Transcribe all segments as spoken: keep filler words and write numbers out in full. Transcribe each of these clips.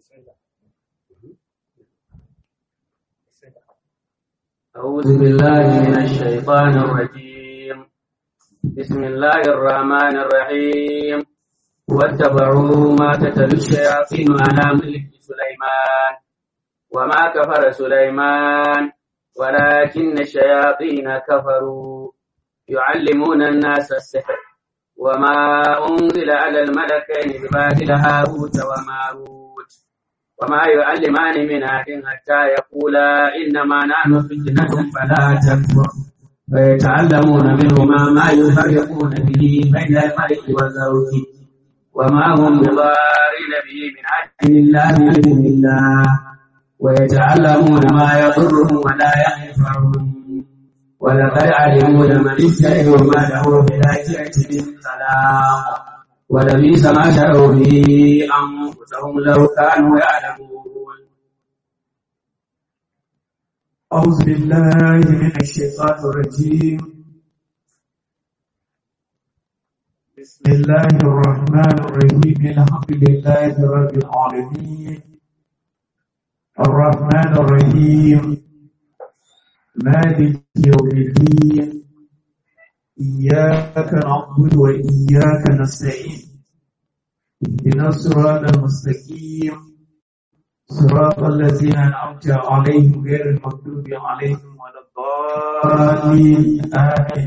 أعوذ بالله من الشيطان الرجيم. بسم الله الرحمن الرحيم. واتبعوا ما تتلو الشياطين على ملك سليمان وما كفر سليمان ولكن الشياطين كفروا يعلمون الناس السحر وما أنزل على الملكين ببابل هاروت وماروت وما يعلمان من أحد حتى يقولا إنما نحن فتنة فلا تكفر فيتعلمون منهما ما يفرقون به بين المرء والزوج وما هم بضارين به من أحد إلا بإذن الله ويتعلمون ما يضرهم ولا ينفعهم ولقد علموا لمن اشتروا ما له في الآخرة من خلاق ولبئس ما شروا به أنفسهم لو كانوا يعلمون. أعوذ بالله من الشيطان الرجيم. بسم الله الرحمن الرحيم. الحمد لله رب العالمين الرحمن الرحيم مالك يوم الدين إياك نعبد وإياك نستعين اهدنا الصراط المستقيم صراط الذين أنعمت عليهم غير المغضوب عليهم ولا الضالين آمين.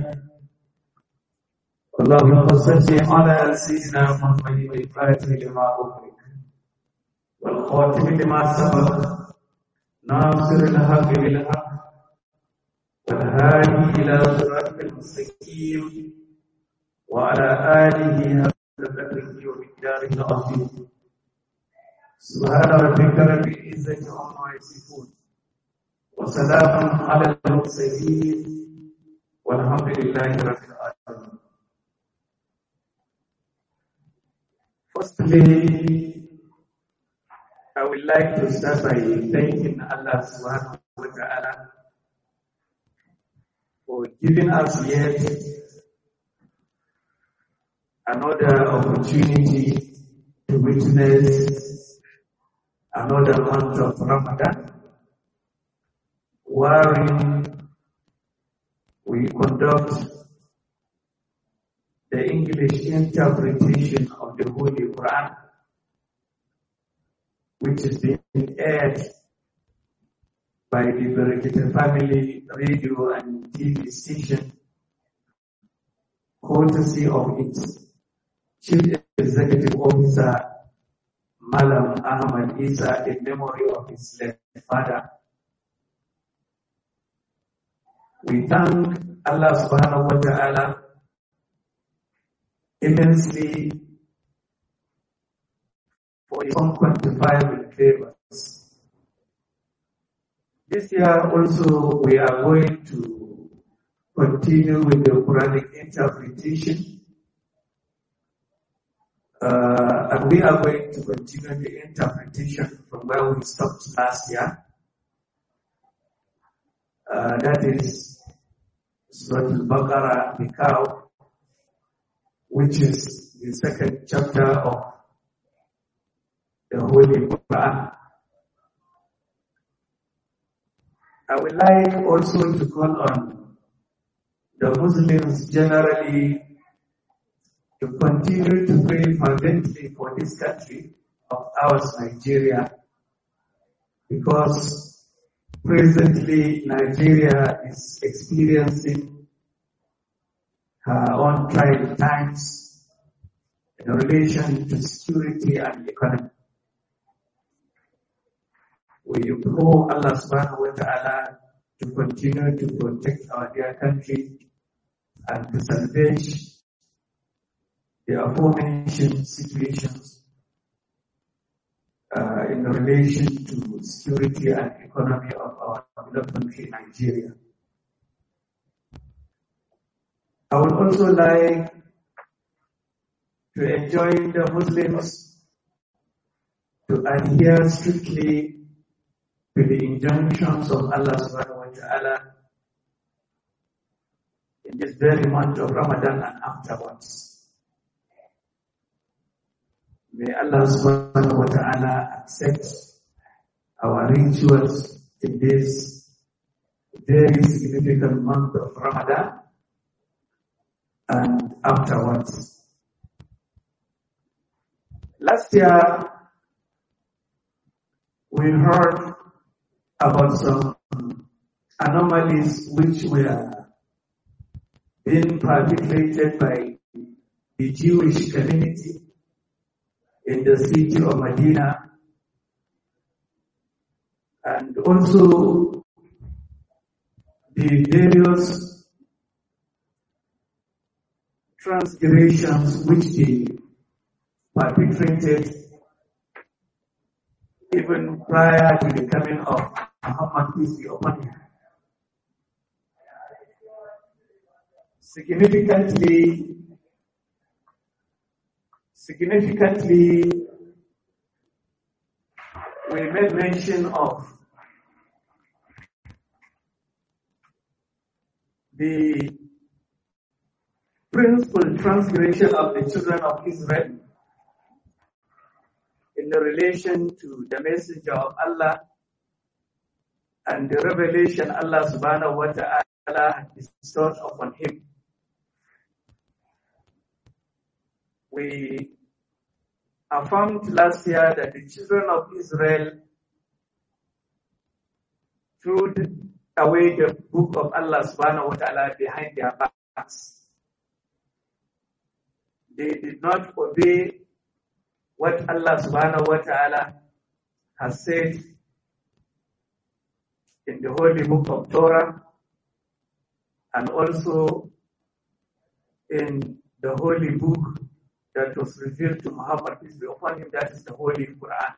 اللهم صل على سيدنا محمد الفاتح لما أغلق والخاتم لما سبق ناصر الحق بالحق والهادي إلى صراط المستقيم وعلى آله حق قدره ومقداره العظيم. سبحان ربك رب العزة عما يصفون وسلام على المرسلين والحمد لله رب العالمين. Firstly, I would like to start by thanking Allah subhanahu wa ta'ala for giving us yet another opportunity to witness another month of Ramadan, wherein we conduct the English interpretation of the Holy Quran, which is being aired by the Berekete Family Radio and T V station, courtesy of its Chief Executive Officer, Malam Ahmad Isa, in memory of his late father. We thank Allah subhanahu wa ta'ala immensely for his unquantifiable favors. This year also we are going to continue with the Quranic interpretation, uh, and we are going to continue the interpretation from where we stopped last year. Uh, that is Surah Al-Baqarah, the cow, which is the second chapter of the Holy Quran. I would like also to call on the Muslims generally to continue to pray fervently for this country of ours, Nigeria, because presently Nigeria is experiencing her own trying times in relation to security and economy. We implore Allah subhanahu wa ta'ala to continue to protect our dear country and to salvage the aforementioned situations uh, in relation to security and economy of our beloved country, Nigeria. I would also like to enjoin the Muslims to adhere strictly to the injunctions of Allah subhanahu wa ta'ala in this very month of Ramadan and afterwards. May Allah subhanahu wa ta'ala accept our rituals in this very significant month of Ramadan and afterwards. Last year, we heard about some anomalies which were being perpetrated by the Jewish community in the city of Medina, and also the various transgressions which they perpetrated even prior to the coming of Muhammad, peace be upon him. Significantly, significantly, we made mention of the principal transgression of the children of Israel in relation to the messenger of Allah and the revelation Allah subhanahu wa ta'ala had bestowed upon him. We affirmed last year that the children of Israel threw away the book of Allah subhanahu wa ta'ala behind their backs. They did not obey what Allah subhanahu wa ta'ala has said in the holy book of Torah and also in the holy book that was revealed to Muhammad, peace be upon him, that is the Holy Quran.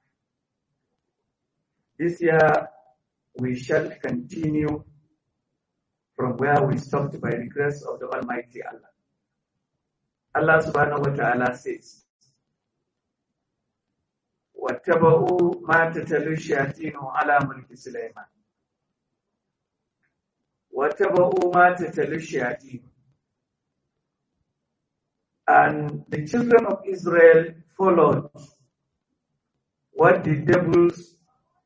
This year, we shall continue from where we stopped by the grace of the Almighty Allah. Allah subhanahu wa ta'ala says, وَاتَّبَعُوا مَا تَتَلُو الشَّيَاطِينُ عَلَى مُلْكِ سُلَيْمَانَ وَاتَّبَعُوا مَا تَتَلُو الشَّيَاطِينُ. And the children of Israel followed what the devils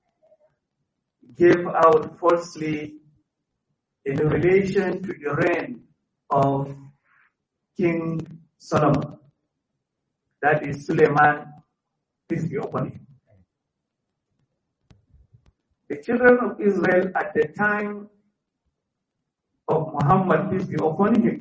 gave out falsely in relation to the reign of King Solomon. That is Suleiman, peace be upon him. The children of Israel at the time of Muhammad, peace be upon him,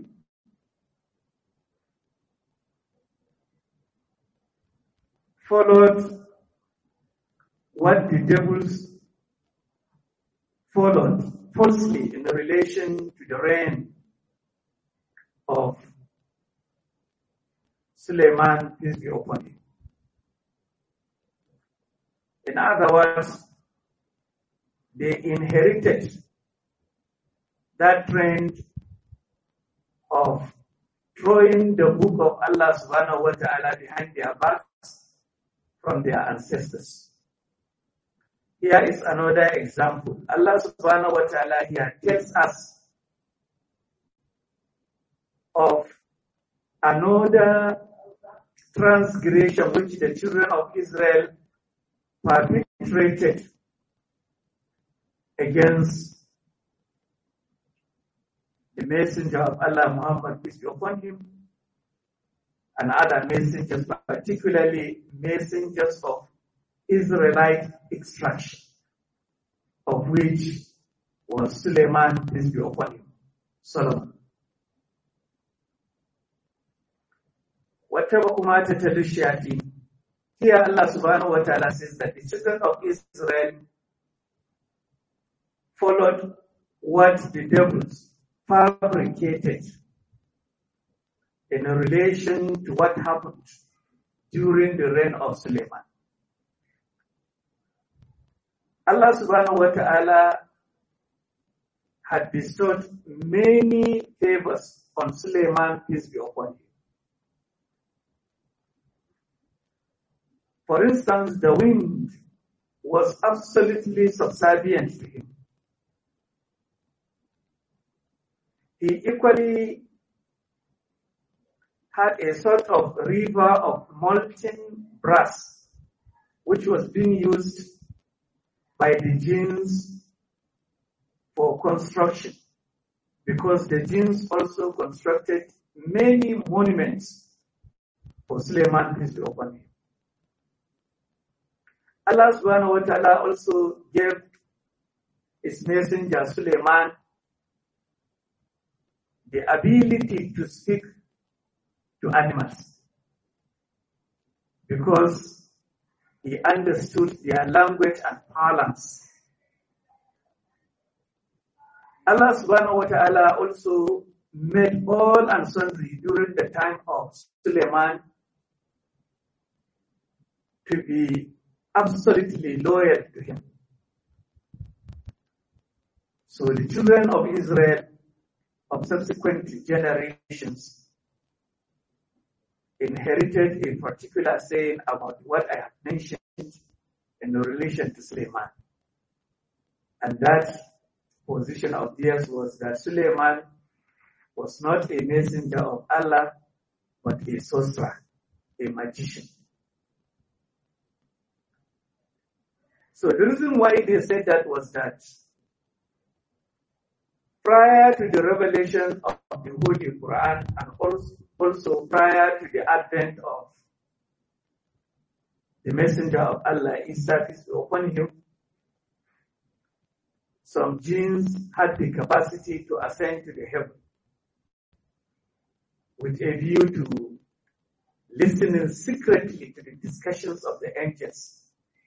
followed what the devils followed falsely in relation to the reign of Suleiman, peace be upon him. In other words, they inherited that trend of throwing the book of Allah subhanahu wa ta'ala behind their backs from their ancestors. Here is another example. Allah subhanahu wa ta'ala here tells us of another transgression which the children of Israel perpetrated against the messenger of Allah, Muhammad, peace be upon him, and other messengers, particularly messengers of Israelite extraction, of which was Suleiman, peace be upon him, Solomon. Whatever umata talushiyati. Here Allah subhanahu wa ta'ala says that the children of Israel followed what the devils fabricated in relation to what happened during the reign of Suleiman. Allah subhanahu wa ta'ala had bestowed many favors on Suleiman, peace be upon him. For instance, the wind was absolutely subservient to him. He equally had a sort of river of molten brass, which was being used by the jinns for construction, because the jinns also constructed many monuments for Suleiman, peace be upon him. Allah subhanahu wa ta'ala also gave his messenger Suleiman the ability to speak to animals, because he understood their language and parlance. Allah subhanahu wa ta'ala also made all and sundry during the time of Suleiman to be absolutely loyal to him. So the children of Israel of subsequent generations inherited a particular saying about what I have mentioned in relation to Suleiman. And that position of theirs was that Suleiman was not a messenger of Allah, but a sorcerer, a magician. So the reason why they said that was that prior to the revelation of the Holy Quran, and also, also prior to the advent of the messenger of Allah, Isa, peace be upon him, some jinns had the capacity to ascend to the heaven with a view to listening secretly to the discussions of the angels.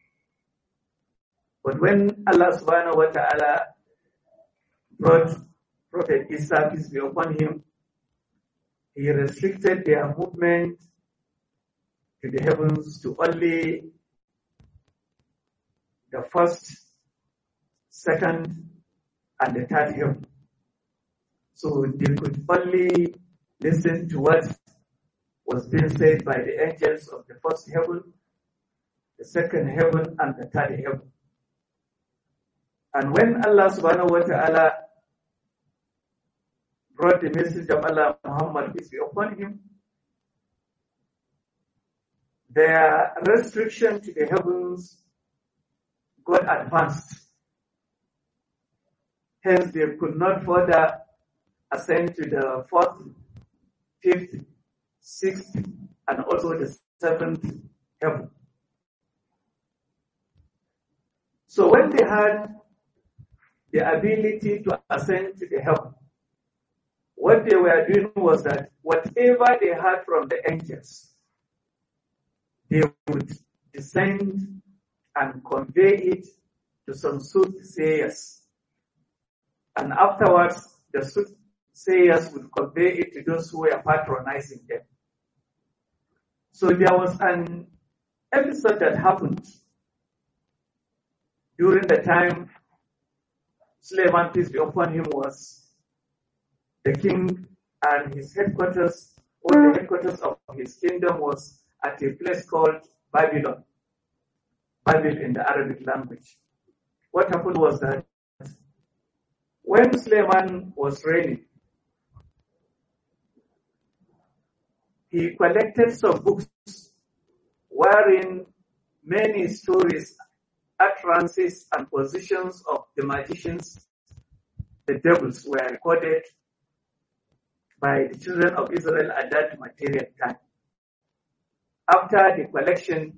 But when Allah subhanahu wa ta'ala brought Prophet Isa, peace be upon him, he restricted their movement to the heavens to only the first, second, and the third heaven. So they could only listen to what was being said by the angels of the first heaven, the second heaven, and the third heaven. And when Allah subhanahu wa ta'ala brought the message of Allah, Muhammad, peace be upon him, their restriction to the heavens got advanced. Hence, they could not further ascend to the fourth, fifth, sixth, and also the seventh heaven. So when they had the ability to ascend to the heaven, what they were doing was that whatever they had from the angels, they would descend and convey it to some soothsayers. And afterwards, the soothsayers would convey it to those who were patronizing them. So there was an episode that happened during the time Suleiman, peace be upon him, was the king, and his headquarters, or the headquarters of his kingdom, was at a place called Babylon. Babel in the Arabic language. What happened was that when Suleiman was reigning, he collected some books wherein many stories, utterances, and positions of the magicians, the devils, were recorded by the children of Israel at that material time. After the collection,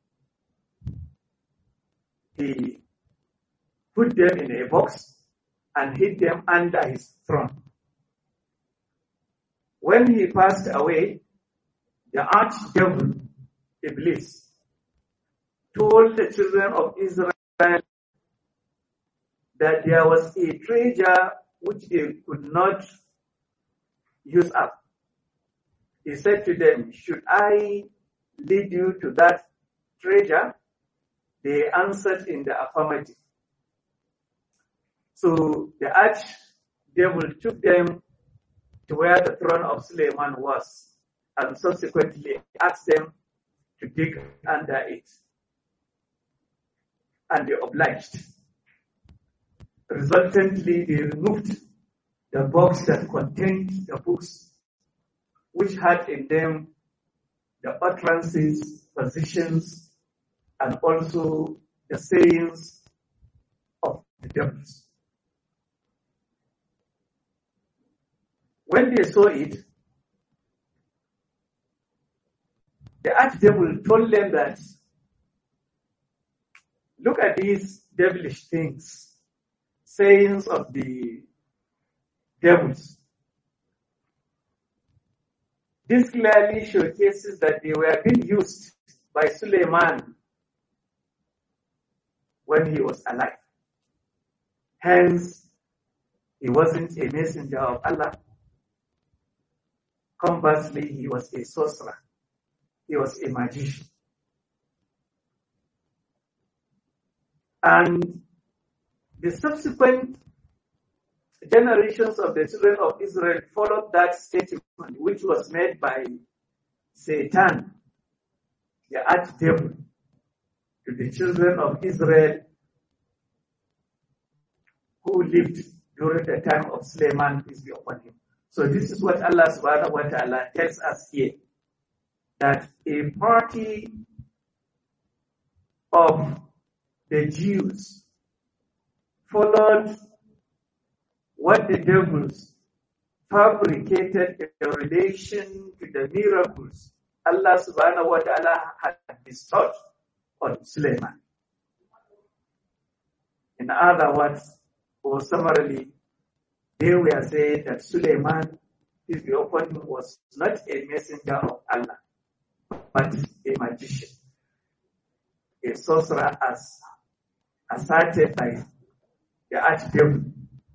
he put them in a box and hid them under his throne. When he passed away, the archdevil, Iblis, told the children of Israel that there was a treasure which they could not use up. He said to them, should I lead you to that treasure? They answered in the affirmative. So the archdevil took them to where the throne of Suleiman was, and subsequently asked them to dig under it. And they obliged. Resultantly, they removed the box that contained the books, which had in them the utterances positions, and also the sayings of the devils. When they saw it, the archdevil told them that, look at these devilish things, sayings of the devils. This clearly showcases that they were being used by Suleiman when he was alive. Hence, he wasn't a messenger of Allah. Conversely, he was a sorcerer. He was a magician. And the subsequent generations of the children of Israel followed that statement, which was made by Satan, the archdevil, to the children of Israel who lived during the time of Suleiman, peace be upon him. So this is what Allah subhanahu wa ta'ala tells us here, that a party of the Jews followed what the devils fabricated in relation to the miracles Allah subhanahu wa ta'ala had bestowed on Suleiman. In other words, or summarily, they were saying that Suleiman, peace be upon him, was not a messenger of Allah, but a magician, a sorcerer, as asserted by the archdevil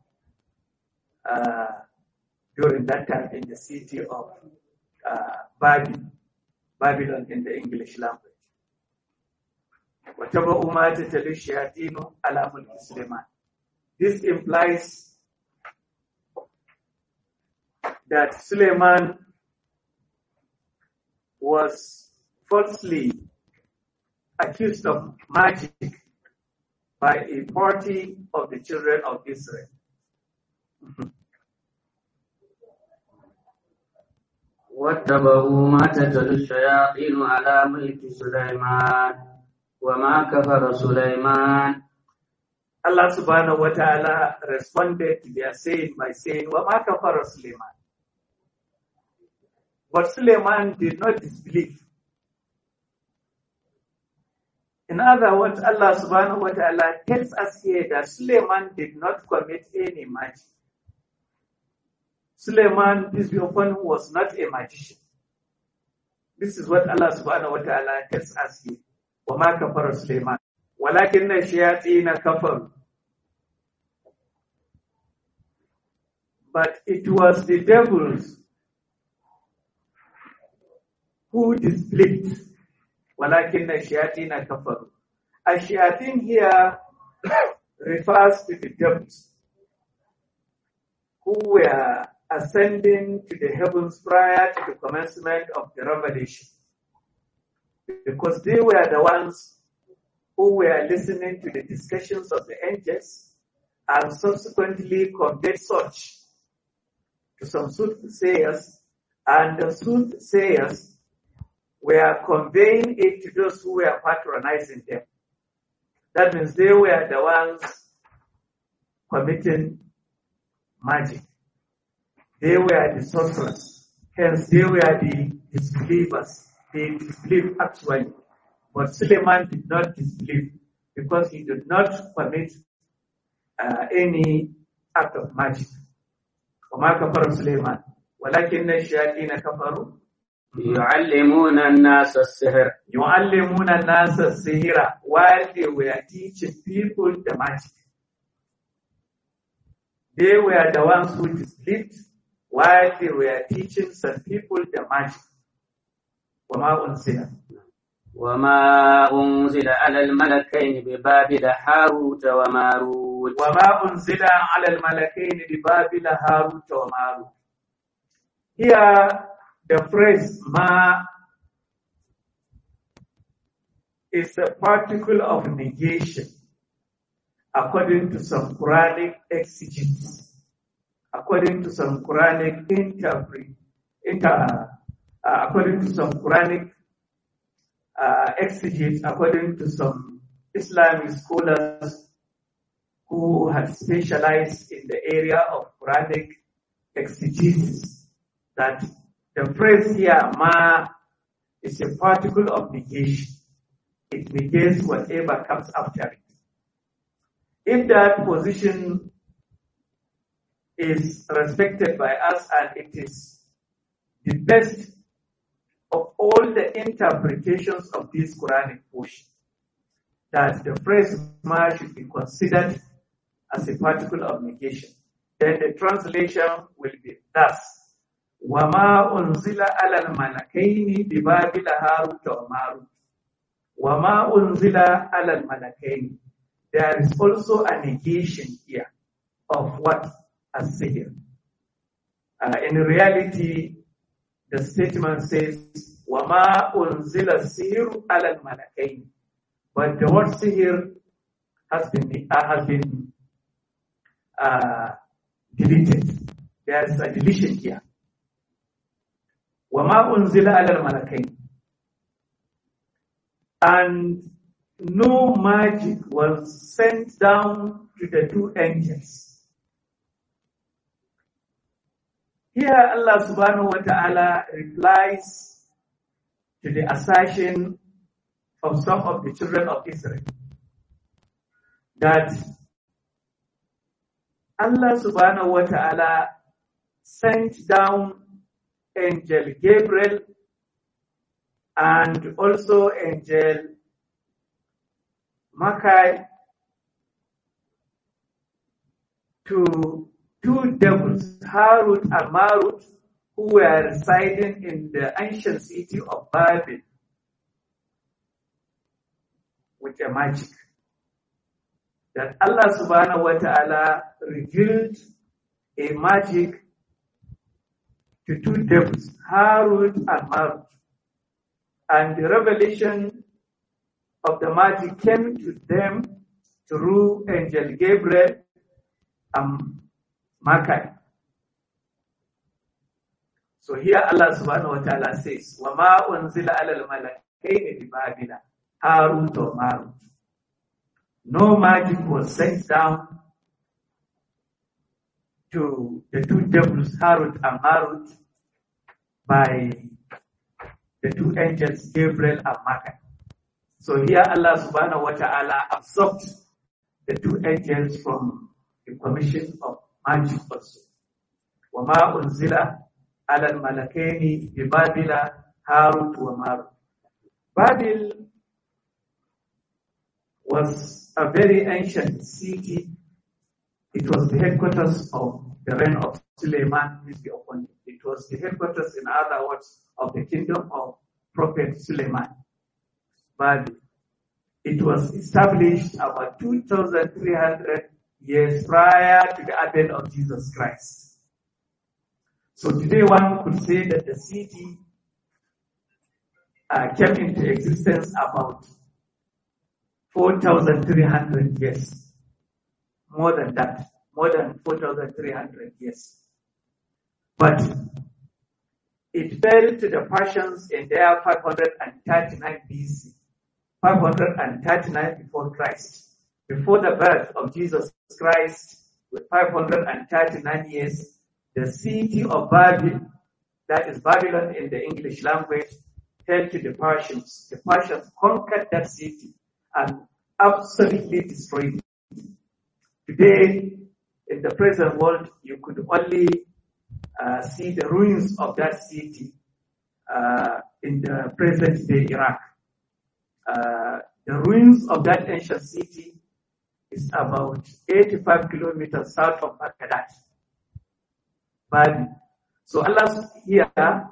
uh, during that time in the city of uh, Babylon, Babylon in the English language. وَتَبَعُوا مَا تَتَلُو الشَّيَاطِينُ عَلَى مُلْكِ سُلَيْمَانَ. This implies that Suleiman was falsely accused of magic by a party of the children of Israel. واتبعوا ما تتلو الشياطين على ملك سليمان وما كفر سليمان. Allah subhanahu wa ta'ala responded to their saying by saying, وَمَا كَفَرَ سُلَيْمَانَ. But Suleiman did not disbelieve. In other words, Allah subhanahu wa ta'ala tells us here that Suleiman did not commit any magic. Suleiman, peace be upon him, was not a magician. This is what Allah subhanahu wa ta'ala tells us here. وَمَا كَفَرَ سُلَيْمَانَ وَلَكِنَّ الشَّيَاطِينَ كَفَرُوا. But it was the devils who disbelieved. وَلَكِنَّ الشَّيَاطِينَ كَفَرُوا. Ash-shayateen here refers to the devils who were ascending to the heavens prior to the commencement of the revelation. Because they were the ones who were listening to the discussions of the angels and subsequently conveyed such to some soothsayers, and the soothsayers were conveying it to those who were patronizing them. That means they were the ones committing magic. They were the sorcerers. Hence, they were the disbelievers. They disbelieved actually. But Suleiman did not disbelieve because he did not commit uh, any act of magic. وَمَا كَفَرَ سُلَيْمَانَ وَلَكِنَّ الشَّيَاطِينَ كَفَرُوا يُعَلِّمُونَ النَّاسَ السِّحْرَ. يُعَلِّمُونَ النَّاسَ السِّحْرَ. While they were teaching people the magic. They were the ones who disbelieved while they were teaching some people the magic. وَمَا أُنزِلَ وما أنزل على الملكين ببابل هاروت وماروت. وما أنزل على الملكين ببابل هاروت وماروت. Here, the phrase ma is a particle of negation according to some Quranic exegetes, according to some Quranic interpret, inter, uh, according to some Quranic uh, exegetes, according to some Islamic scholars who have specialized in the area of Quranic exegesis, that the phrase here, ma, is a particle of negation. It negates whatever comes after it. If that position is respected by us and it is the best of all the interpretations of this Quranic portion, that the phrase ma should be considered as a particle of negation, then the translation will be thus: وَمَا أُنزِلَ عَلَى الْمَلَكَيْنِ بِبَابِلَ هَارُوتَ وَمَارُوتَ. وَمَا أُنزِلَ عَلَى الْمَلَكَيْنِ. There is also a negation here of what? As-sihr. Uh, in reality, the statement says, وَمَا أُنزِلَ السِّحْرُ عَلَى الْمَلَكَيْنِ. But the word sihr has been, uh, has been uh, deleted. There's a deletion here. وَمَا أُنزِلَ عَلَى الْمَلَكَيْنِ. And no magic was sent down to the two angels. Here Allah subhanahu wa ta'ala replies to the assertion of some of the children of Israel that Allah subhanahu wa ta'ala sent down Angel Gabriel and also Angel Michael to two devils, Harut and Marut, who were residing in the ancient city of Babel with a magic. That Allah subhanahu wa ta'ala revealed a magic to two devils, Harut and Marut. And the revelation of the magic came to them through Angel Gabriel and Michael. So here Allah subhanahu wa ta'ala says, وَمَا أُنزِلَ عَلَى الْمَلَكَيْنِ بِبَابِلَ هَارُوتَ وَمَارُوتَ. No magic was sent down to the two devils, Harut and Marut, by the two angels, Gabriel and Michael. So here Allah subhanahu wa ta'ala absorbed the two angels from the commission of magic also. وَمَا أُنزِلَ عَلَى الْمَلَكَيْنِ بِبَابِلَ هَارُوتَ وَمَارُوتَ. Babel was a very ancient city. It was the headquarters of the reign of Suleiman, peace be upon him. It was the headquarters, in other words, of the kingdom of Prophet Suleiman. But it was established about two thousand three hundred years prior to the advent of Jesus Christ. So today one could say that the city uh, came into existence about four thousand three hundred years. More than that. More than four thousand three hundred years. But it fell to the Persians in the year five hundred thirty-nine B C. five hundred thirty-nine before Christ. Before the birth of Jesus Christ, with five hundred thirty-nine years, the city of Babel, that is Babylon in the English language, fell to the Persians. The Persians conquered that city and absolutely destroyed it. Today, in the present world, you could only uh, see the ruins of that city uh, in the present day Iraq. Uh, the ruins of that ancient city is about eighty-five kilometers south of Baghdad. But, so Allah here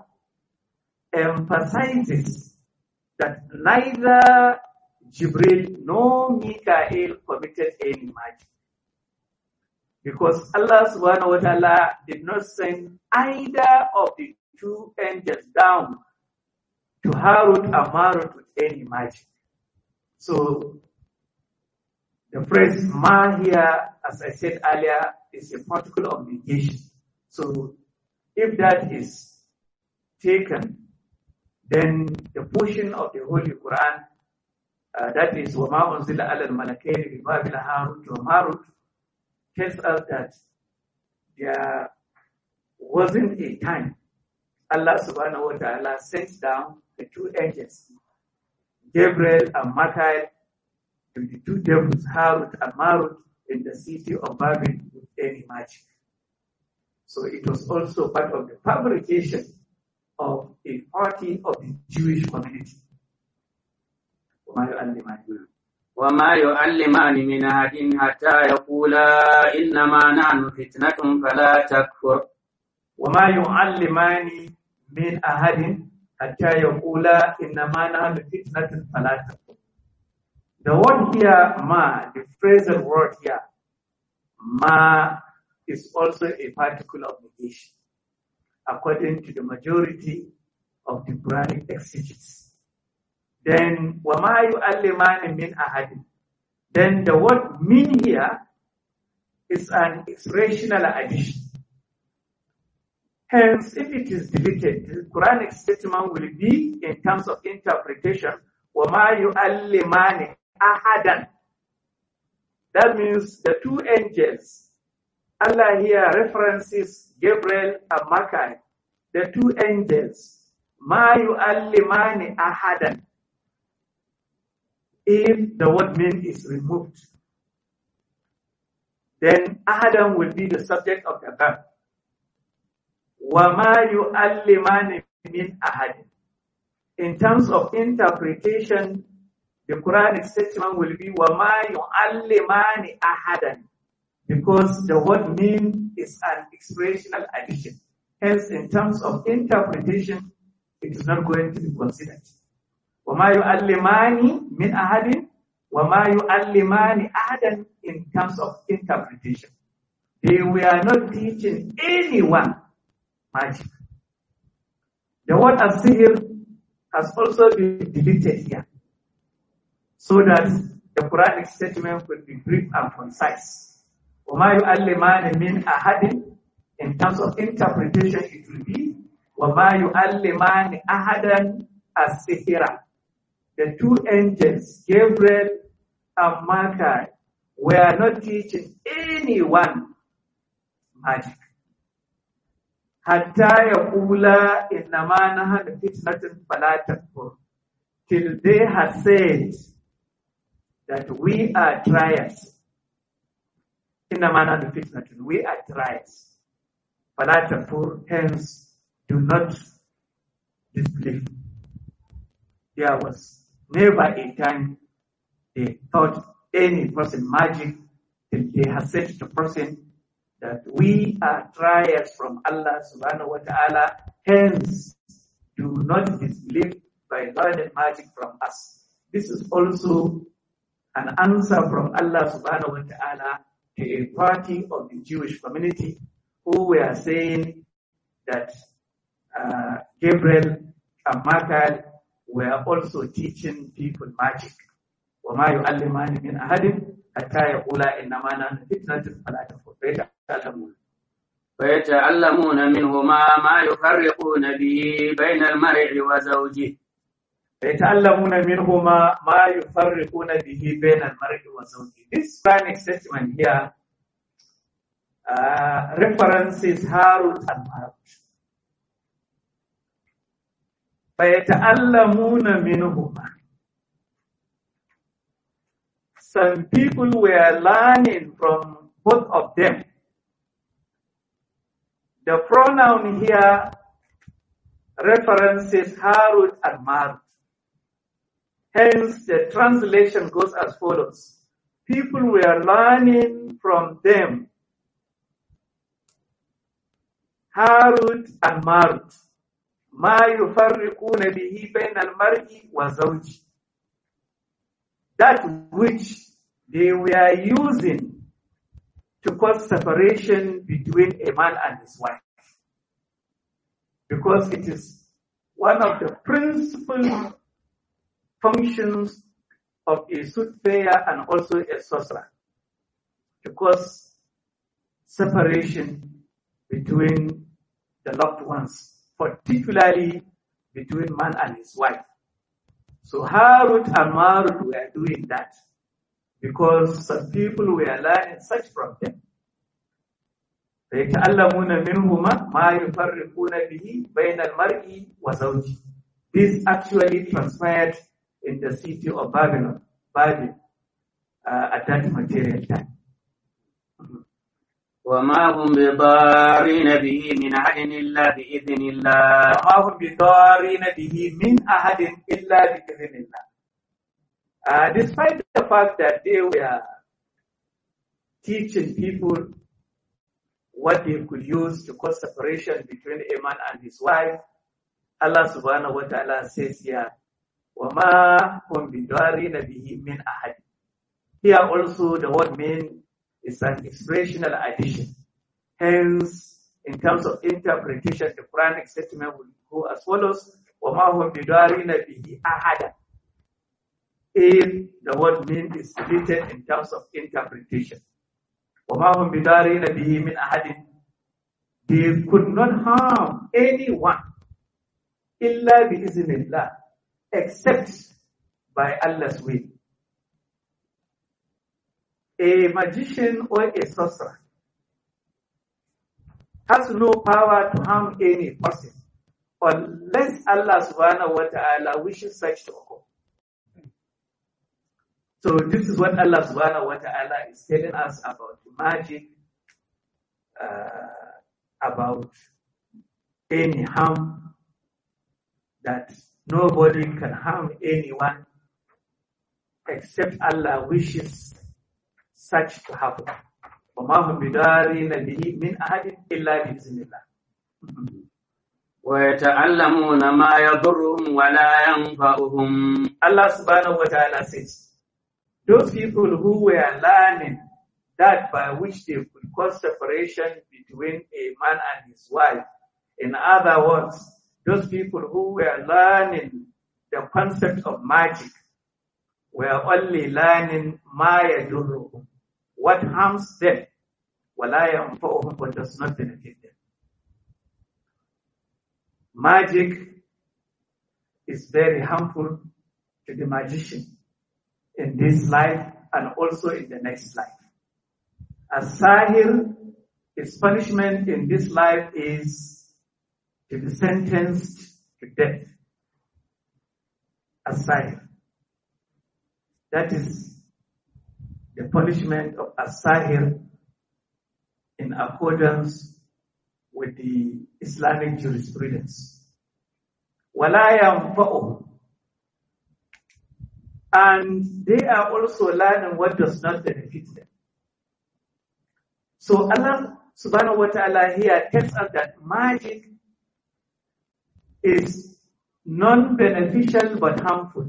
emphasizes that neither Jibril nor Mikael committed any magic. Because Allah subhanahu wa ta'ala did not send either of the two angels down to Harut and Marut with any magic. So the phrase ma here, as I said earlier, is a particle of negation. So if that is taken, Then the portion of the Holy Quran, uh, that is وَمَا أُنزِلَ عَلَى الْمَلَكَيْنِ بِبَابِلَ هَارُوتَ وَمَارُوتَ, tells us that there wasn't a time Allah subhanahu wa ta'ala sent down the two angels, Gabriel and Michael, and the two devils, Harut and Marut, in the city of Babel with any magic. So it was also part of the fabrication of a party of the Jewish community. وما يعلمان من أحد حتى يقولا إنما نحن فتنة فلا تكفر. وما يعلمان من أحد حتى يقولا إنما نحن فتنة فلا تكفر. The word here, ma, the phrasal word here, ma, is also a particle of negation, according to the majority of the Quranic exegetes. Then, وَمَا يُعَلِّمَانِ مِنْ أَحَدٍ. Then the word min here is an expressional addition. Hence, if it is deleted, the Quranic statement will be, in terms of interpretation, وَمَا يُعَلِّمَانِ أَحَدًا. That means the two angels, Allah here references Gabriel and Michael, the two angels, مَا يُعَلِّمَانِ أَحَدًا. If the word min is removed, then ahadan will be the subject of the verb. وَمَا يُعَلِّمَانِ مِنْ أَحَدٍ. In terms of interpretation, the Quranic statement will be وَمَا يُعَلِّمَانِ أَحَدًا, because the word min is an expressional addition. Hence, in terms of interpretation, it is not going to be considered. وَمَا يُعَلِّمَانِ مِنْ أَحَدٍ وَمَا يُعَلِّمَانِ أَحَدًا in terms of interpretation. They were not teaching anyone magic. The word as-sihr has also been deleted here, so that the Quranic statement will be brief and concise. وَمَا يُعَلِّمَانِ مِنْ أَحَدٍ in terms of interpretation, it will be وَمَا يُعَلِّمَانِ أَحَدًا as-sihra. The two angels, Gabriel and Michael, were not teaching anyone magic. حَتَّى يَقُولَا إِنَّمَا نَحْنُ فِتْنَةٌ فَلَا تَكْفُرْ. Till they had said that we are trials. إِنَّمَا نَحْنُ فِتْنَةٌ, we are trials. فَلَا تَكْفُرْ, hence do not disbelieve. There was never a time they thought any person magic till they have said to the person that we are trials from Allah subhanahu wa ta'ala, hence do not disbelieve by learning magic from us. This is also an answer from Allah subhanahu wa ta'ala to a party of the Jewish community who were saying that uh, Gabriel and Michael were also teaching people magic. وَمَا يُعَلِّمَانِ مِنْ أَحَدٍ حَتَّى يَقُولَا إِنَّمَا نَحْنُ فِتْنَةٌ فَلَا تَكْفُرْ. فَيَتَعَلَّمُونَ مِنْهُمَا مَا يُفَرِّقُونَ بِهِ بَيْنَ الْمَرْءِ وَزَوْجِهِ. فَيَتَعَلَّمُونَ مِنْهُمَا مَا يُفَرِّقُونَ بِهِ بَيْنَ الْمَرْءِ وَزَوْجِهِ. This Quranic statement here uh, references Harut and Marut. فَيَتَعَلَّمُونَ مِنْهُمَا. Some people were learning from both of them. The pronoun here references Harut and Marut. Hence, the translation goes as follows. People were learning from them, Harut and Marut, مَا يُفَرِّقُونَ بِهِ بَيْنَ الْمَرْءِ وَزَوْجِهِ. That which they were using to cause separation between a man and his wife. Because it is one of the principal functions of a soothsayer and also a sorcerer, to cause separation between the loved ones, particularly between man and his wife. So Harut and Marut were doing that because some people were learning such from them. فَيَتَعَلَّمُونَ مِنْهُمَا مَا يُفَرِّقُونَ بِهِ بَيْنَ الْمَرْءِ وَزَوْجِهِ. This actually transpired in the city of Babylon, Babylon uh, at that material time. وما هم بضارين به من أحد إلا بإذن الله. وما هم بضارين به من أحد إلا بإذن الله. Uh, despite the fact that they were teaching people what they could use to cause separation between a man and his wife, Allah subhanahu wa ta'ala says here, وَمَا هُمْ بِضَارِينَ بِهِ مِنْ أَحَدٍ. Here also the word "min" is an expressional addition. Hence, in terms of interpretation, the Quranic statement will go as follows, وَمَا هُمْ بِضَارِينَ بِهِ أَحَدًا. If the word "min" is treated in terms of interpretation, وَمَا هُمْ بِضَارِينَ بِهِ مِنْ أَحَدٍ, they could not harm anyone إِلَّا بِإِذْنِ اللَّهِ, except by Allah's will. A magician or a sorcerer has no power to harm any person unless Allah subhanahu wa ta'ala wishes such to occur. So this is what Allah subhanahu wa ta'ala is telling us about magic, uh, about any harm, that nobody can harm anyone except Allah wishes such to happen. وَمَا هُمْ بِضَارِينَ بِهِ مِنْ أَحَدٍ إِلَّا بِإِذْنِ اللَّهِ. وَيَتَعَلَّمُونَ مَا يَضُرُّهُمْ وَلَا يَنْفَعُهُمْ. Allah subhanahu wa ta'ala says, those people who were learning that by which they could cause separation between a man and his wife, in other words, those people who were learning the concept of magic were only learning ma yadurruhum, what harms them, wala yanfa'uhum, but does not benefit them. Magic is very harmful to the magician in this life and also in the next life. As sahir, its punishment in this life is to be sentenced to death. As sahir. That is the punishment of as-sahir in accordance with the Islamic jurisprudence. وَلَا يَنْفَعُهُ. And they are also learning what does not benefit them. So Allah subhanahu wa ta'ala here tells us that magic is non-beneficial but harmful.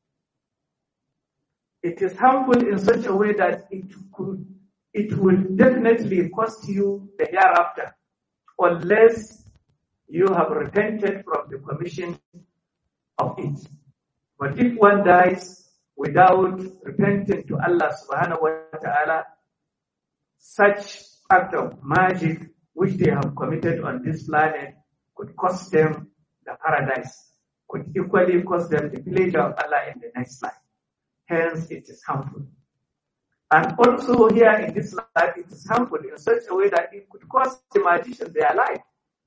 It is harmful in such a way that it could, it will definitely cost you the hereafter, unless you have repented from the commission of it. But if one dies without repenting to Allah subhanahu wa ta'ala, such act of magic which they have committed on this planet could cost them the paradise, could equally cost them the pleasure of Allah in the next life. Hence, it is harmful. And also here in this life, it is harmful in such a way that it could cost the magician their life.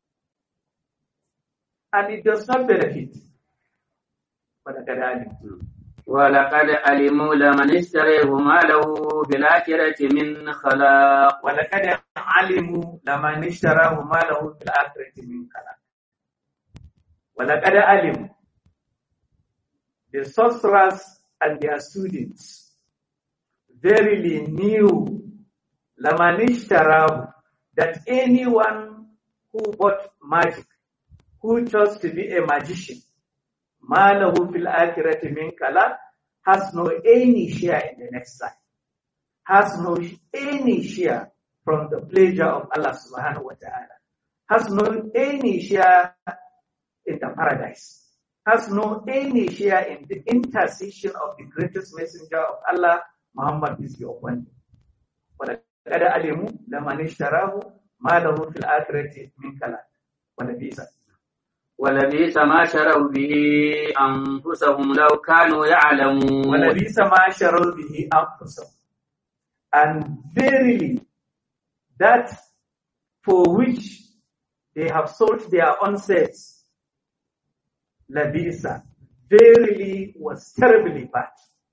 And it does not benefit. وَلَقَدْ عَلِمُوا لَمَنِ اشْتَرَيْهُ مَا لَهُ فِي الْآخِرَةِ مِنْ خَلَاقٍ. وَلَقَدْ عَلِمُوا لَمَنِ اشْتَرَيْهُ مَا لَهُ فِي الْآخِرَةِ مِنْ خَلَاقٍ. وَلَقَدْ عَلِمُوا. The sorcerers and their students verily knew لَمَنِ اشْتَرَيْهُ, that anyone who bought magic, who chose to be a magician, مَا لَهُ فِي الْآخِرَةِ مِنْ خَلَاقٍ, has no any share in the next life, has no any share from the pleasure of Allah subhanahu wa ta'ala, has no any share in the paradise, has no any share in the intercession of the greatest messenger of Allah, Muhammad peace be upon him. وَلَقَدْ عَلِمُوا لَمَنِ اشْتَرَاهُ مَا لَهُ فِي الْآخِرَةِ مِنْ خَلَاقٍ وَلَبِئْسَ. ولبئس ما شروا به أنفسهم لو كانوا يعلمون. وَلَبِئْسَ مَا شَرَوْا بِهِ أَنفُسَهُمْ. And verily, that for which they have sold their own selves, labisa, verily was terribly bad.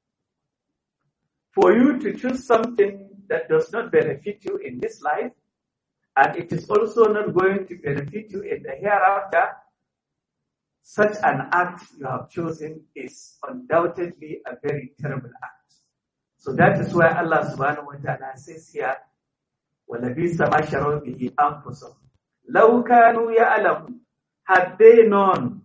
For you to choose something that does not benefit you in this life, and it is also not going to benefit you in the hereafter, such an act you have chosen is undoubtedly a very terrible act. So that is why Allah subhanahu wa ta'ala says here, وَلَبِئْسَ مَا شَرَوْا بِهِ أَنفُسَهُمْ لَوْ كَانُوا يَعْلَمُونَ. Had they known,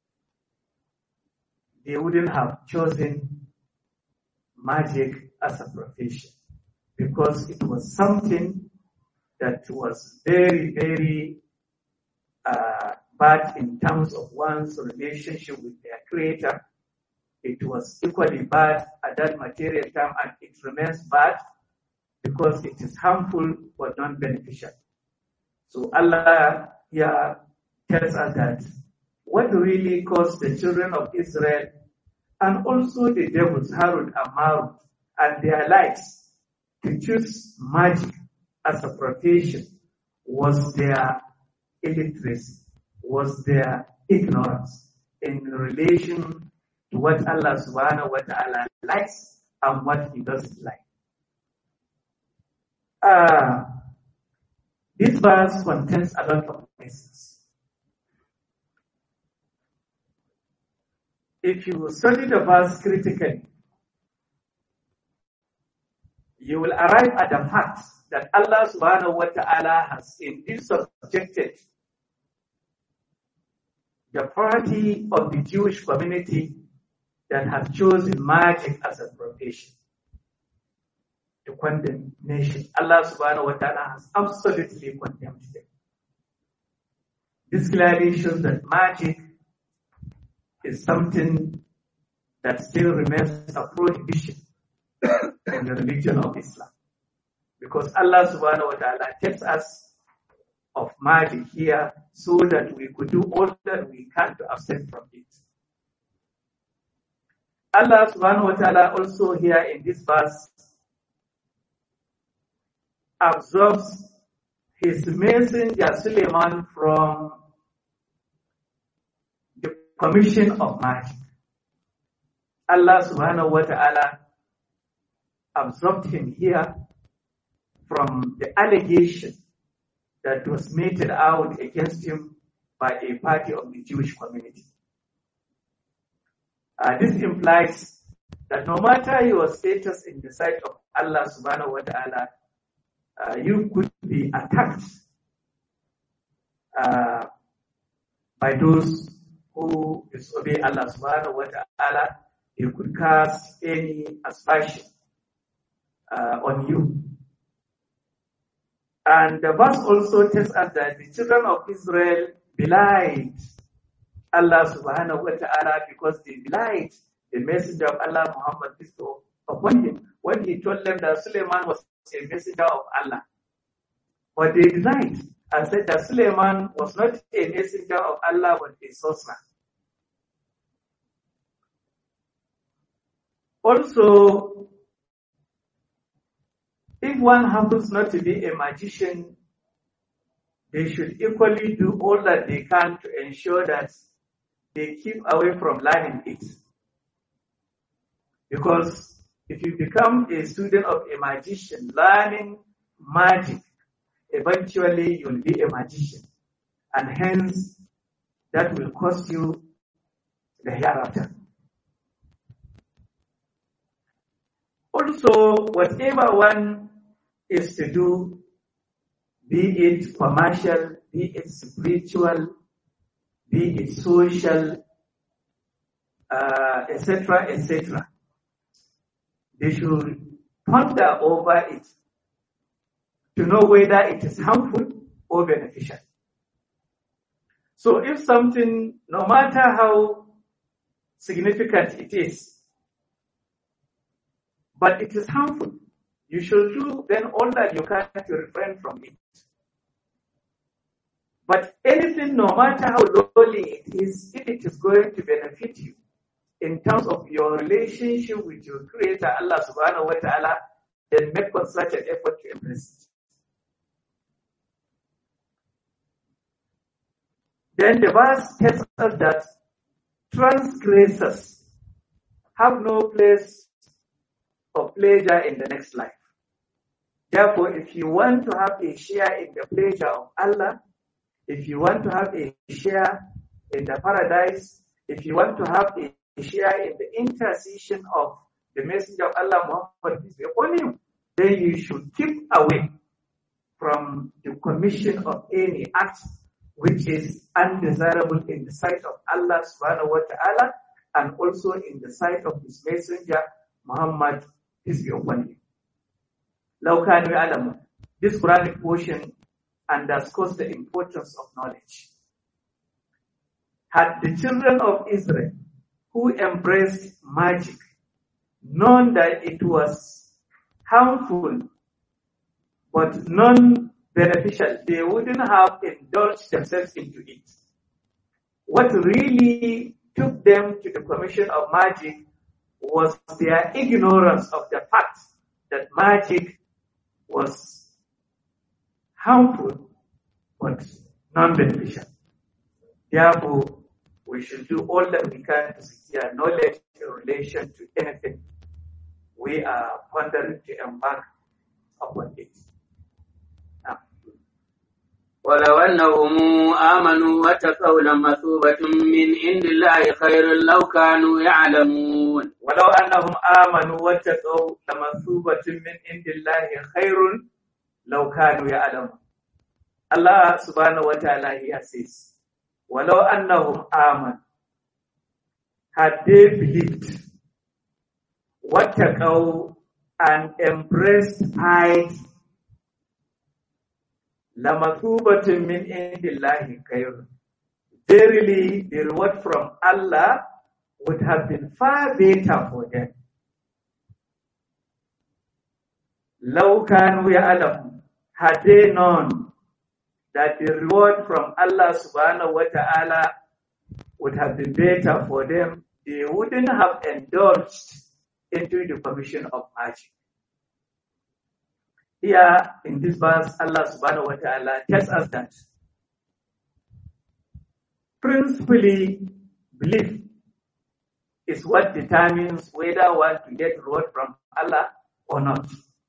they wouldn't have chosen magic as a profession, because it was something that was very, very uh, bad in terms of one's relationship with their creator. It was equally bad at that material time, and it remains bad because it is harmful but non-beneficial. So Allah here tells us that what really caused the children of Israel and also the devils, Harut and Marut, and their likes to choose magic as a profession was their illiteracy, was their ignorance in relation to what Allah subhanahu wa ta'ala likes and what He doesn't like. Uh, this verse contains a lot of lessons. If you study the verse critically, you will arrive at the fact that Allah subhanahu wa ta'ala has indeed subjected the party of the Jewish community that has chosen magic as a profession to condemnation. Allah subhanahu wa ta'ala has absolutely condemned them. This clearly shows that magic is something that still remains a prohibition in the religion of Islam. Because Allah subhanahu wa ta'ala tells us of magic here so that we could do all that we can to abstain from it. Allah subhanahu wa ta'ala also here in this verse absorbs his messenger Suleiman from the commission of magic. Allah subhanahu wa ta'ala absorbed him here from the allegation that was meted out against him by a party of the Jewish community. Uh, this implies that no matter your status in the sight of Allah subhanahu wa ta'ala, uh, you could be attacked uh, by those who disobey Allah subhanahu wa ta'ala. You could cast any aspersion uh, on you. And the verse also tells us that the children of Israel belied Allah subhanahu wa ta'ala because they belied the messenger of Allah, Muhammad, peace be upon him, when he told them that Suleiman was a messenger of Allah. But they denied and said that Suleiman was not a messenger of Allah but a sorcerer. Also, if one happens not to be a magician, they should equally do all that they can to ensure that they keep away from learning it. Because if you become a student of a magician, learning magic, eventually you'll be a magician. And hence, that will cost you the hereafter. Also, whatever one is to do, be it commercial, be it spiritual, be it social, uh, et cetera, et cetera, they should ponder over it to know whether it is harmful or beneficial. So if something, no matter how significant it is, but it is harmful, you should do then all that you can to refrain from it. But anything, no matter how lowly it is, if it is going to benefit you in terms of your relationship with your Creator, Allah subhanahu wa ta'ala, then make such an effort to embrace it. Then the verse tells us that transgressors have no place of pleasure in the next life. Therefore, if you want to have a share in the pleasure of Allah, if you want to have a share in the paradise, if you want to have a share in the intercession of the Messenger of Allah, Muhammad, peace be upon him, then you should keep away from the commission of any act which is undesirable in the sight of Allah subhanahu wa ta'ala and also in the sight of his messenger, Muhammad, peace be upon him. لو كانوا يعلمون. This Quranic portion underscores the importance of knowledge. Had the children of Israel who embraced magic known that it was harmful but non-beneficial, they wouldn't have indulged themselves into it. What really took them to the commission of magic was their ignorance of the fact that magic was harmful but non-beneficial. Therefore, we should do all that we can to secure knowledge in relation to anything we are pondering to embark upon it. Now, ولو أنهم آمنوا واتقوا لمثوبة من عند الله خير لو كانوا يعلمون. ولو أنهم آمنوا واتقوا لمثوبة من عند الله خير لو كانوا يعلمون. Allah subhanahu wa ta'ala here says, ولو أنهم آمنوا, had they believed, واتقوا and embraced piety, لَمَثُوبَةٌ مِّنْ عِندِ اللَّهِ خَيْرٌ. Verily, the reward from Allah would have been far better for them. لَوْ كَانُوا يَعْلَمُونَ, had they known that the reward from Allah subhanahu wa ta'ala would have been better for them, they wouldn't have indulged into the commission of magic. Here in this verse, Allah subhanahu wa ta'ala tells us that principally belief is what determines whether one to get reward from Allah or not.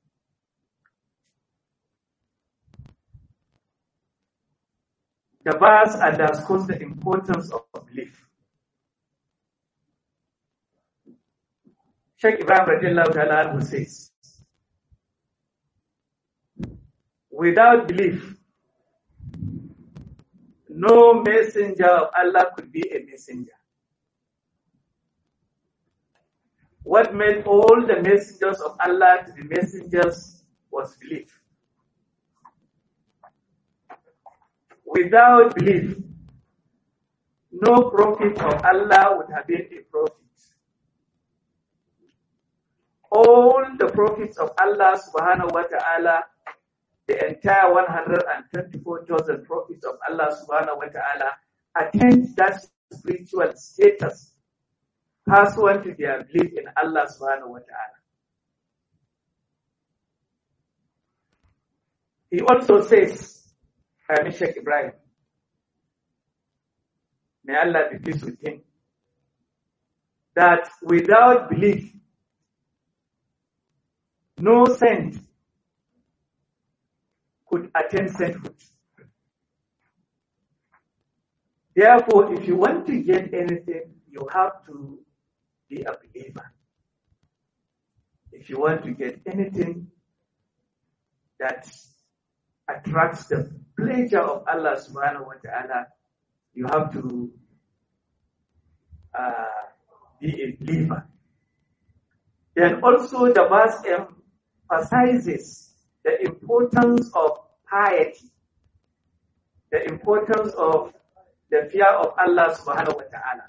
The verse underscores the importance of belief. Sheikh Ibrahim radiallahu ta'ala says, without belief, no messenger of Allah could be a messenger. What made all the messengers of Allah to be messengers was belief. Without belief, no prophet of Allah would have been a prophet. All the prophets of Allah subhanahu wa ta'ala, the entire one hundred twenty-four thousand prophets of Allah subhanahu wa ta'ala, attained that spiritual status pursuant to their belief in Allah subhanahu wa ta'ala. He also says, I mean Sheikh Ibrahim, may Allah be pleased with him, that without belief, no saint could attain sainthood. Therefore, if you want to get anything, you have to be a believer. If you want to get anything that attracts the pleasure of Allah subhanahu wa ta'ala, you have to uh, be a believer. Then also the verse emphasizes the importance of piety, the importance of the fear of Allah subhanahu wa ta'ala.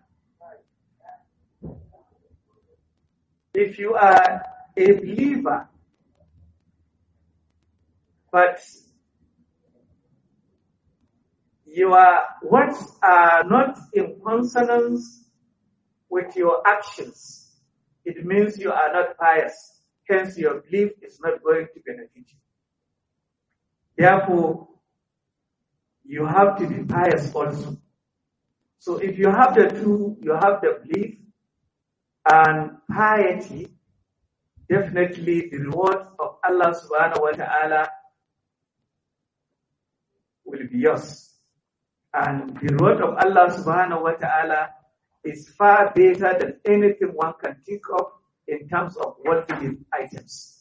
If you are a believer, but your words are not in consonance with your actions, it means you are not pious. Hence, your belief is not going to benefit you. Therefore, you have to be pious also. So if you have the two, you have the belief and piety, definitely the reward of Allah subhanahu wa ta'ala will be yours. And the reward of Allah subhanahu wa ta'ala is far better than anything one can think of in terms of worldly items.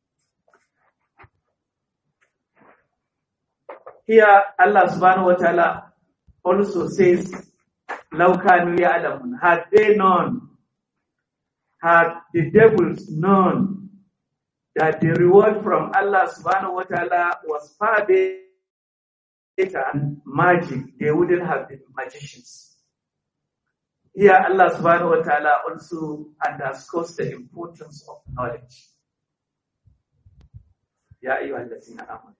Here, Allah subhanahu wa ta'ala also says, لَوْ كَانُوا يَعْلَمُونَ. Had they known, had the devils known that the reward from Allah subhanahu wa ta'ala was far better than magic, they wouldn't have been magicians. Here Allah subhanahu wa ta'ala also underscores the importance of knowledge. Ya ayyuhallazina amanu.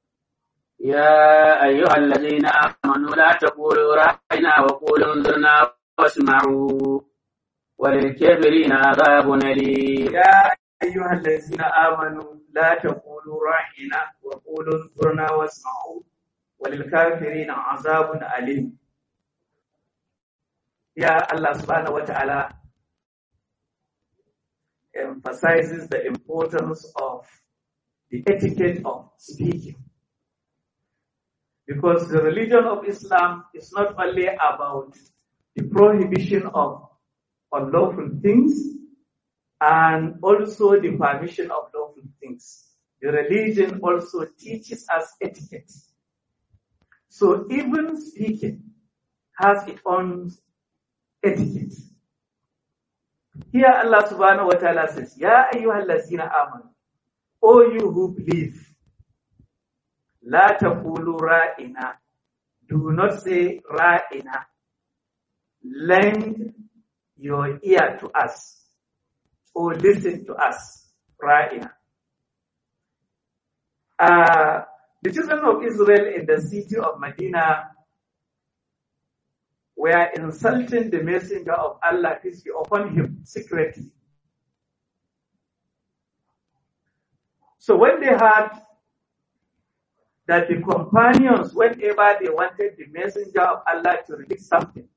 يا أيها الذين آمنوا لا تقولوا رأينا وقولوا انظرنا واسمعوا وللكافرين عذاب أليم. يا أيها الذين آمنوا لا تقولوا رأينا وقولوا انظرنا واسمعوا وللكافرين عذاب أليم. Here Allah subhanahu wa ta'ala emphasizes the importance of the etiquette of speaking. Because the religion of Islam is not only about the prohibition of unlawful things and also the permission of lawful things. The religion also teaches us etiquette. So even speaking has its own etiquette. Here Allah subhanahu wa ta'ala says, Ya ayyuhallazina amanu, O you who believe, La taqulu ra'ina, do not say ra'ina. Lend your ear to us, or listen to us, ra'ina. Uh, the children of Israel in the city of Medina were insulting the messenger of Allah, peace be upon him, secretly. So when they heard that the companions, whenever they wanted the messenger of Allah to repeat something,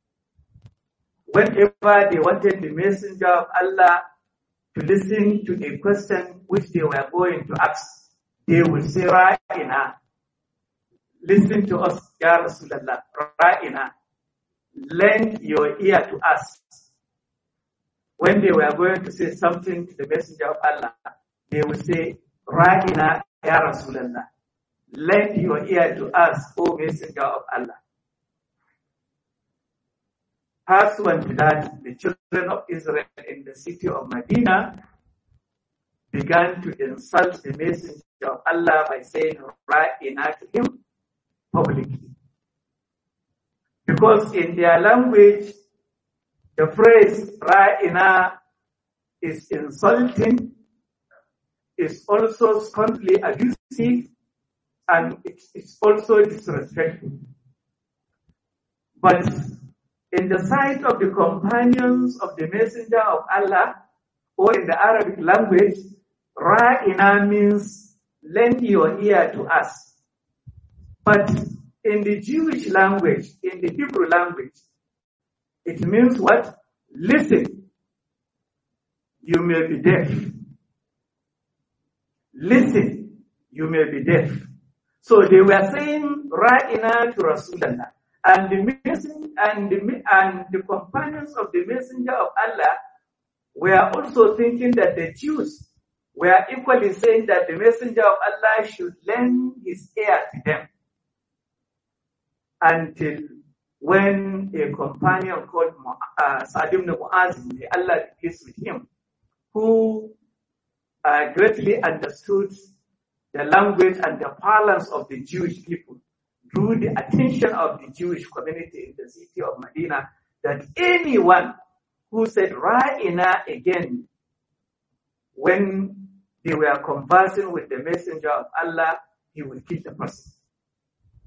whenever they wanted the messenger of Allah to listen to a question which they were going to ask, they would say, Ra'ina, listen to us, Ya Rasulallah, Ra'ina, lend your ear to us. When they were going to say something to the messenger of Allah, they would say, Ra'ina, Ya Rasulallah, lend your ear to us, O messenger of Allah. Pursuant to that, the children of Israel in the city of Medina began to insult the messenger of Allah by saying Ra'ina to him publicly. Because in their language, the phrase Ra'ina is insulting, is also scornfully abusive, and it's also disrespectful. But in the sight of the companions of the messenger of Allah, or in the Arabic language, Ra'ina means lend your ear to us. But in the Jewish language, in the Hebrew language, it means what? Listen. You may be deaf. Listen. You may be deaf. So they were saying Ra'ina to Rasulullah. And the messenger, and the and the companions of the messenger of Allah were also thinking that the Jews were equally saying that the messenger of Allah should lend his ear to them. Until when a companion called uh, Sa'd ibn Mu'az, may Allah be pleased with him, who uh, greatly understood the language and the parlance of the Jewish people, drew the attention of the Jewish community in the city of Medina that anyone who said Ra'ina again when they were conversing with the messenger of Allah, he would kill the person.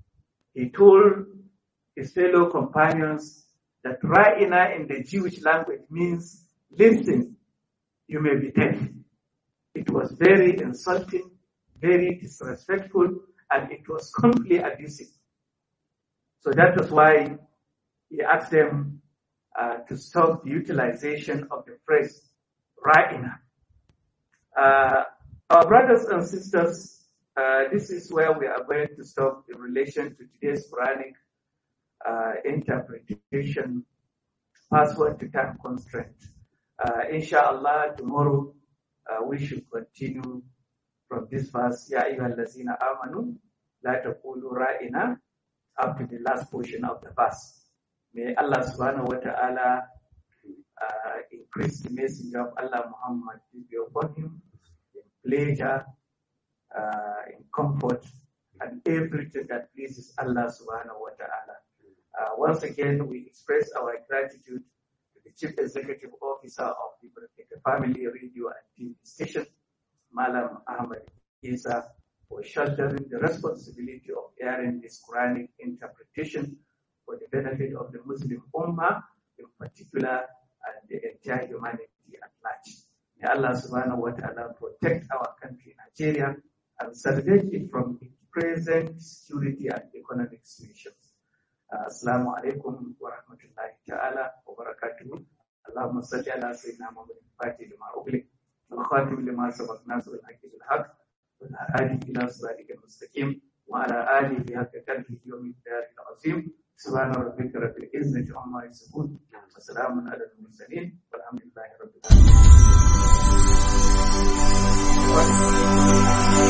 he told his fellow companions that Ra'ina in the Jewish language means listen, you may be deaf. It was very insulting, very disrespectful, and it was completely abusive. So that was why he asked them uh, to stop the utilization of the phrase Ra'ina. Uh, our brothers and sisters, uh, this is where we are going to stop in relation to today's Quranic uh, interpretation, password to time constraint. Uh, inshallah, tomorrow uh, we should continue from this verse, Ya ayyuhal lazina amanu, la taqulu ra'ina, up to the last portion of the verse. May Allah subhanahu wa ta'ala uh, increase the messenger of Allah Muhammad to be upon him in pleasure, uh, in comfort, and everything that pleases Allah subhanahu wa ta'ala. Uh, once again, we express our gratitude to the Chief Executive Officer of the Brekete Family Radio and T V Station, Malam Ahmad Isa, for shouldering the responsibility of airing this Quranic interpretation for the benefit of the Muslim Ummah in particular and the entire humanity at large. May Allah subhanahu wa ta'ala protect our country, Nigeria, and salvage it from its present security and economic situations. Uh, Assalamu alaikum wa rahmatullahi ta'ala wa barakatuhu. Allahumma salli ala sayyidina Muhammad al-Fatih lima ughliq wal khatim lima sabaq nasr al-haqq bil-haqq wal hadi ila siratikal mustaqim wa ala alihi haqqa qadrihi wa miqdarihi al-azim. Subhana rabbika rabbil izzati amma yasifun wa salamun ala al-mursalin walhamdulillahi rabbil alamin.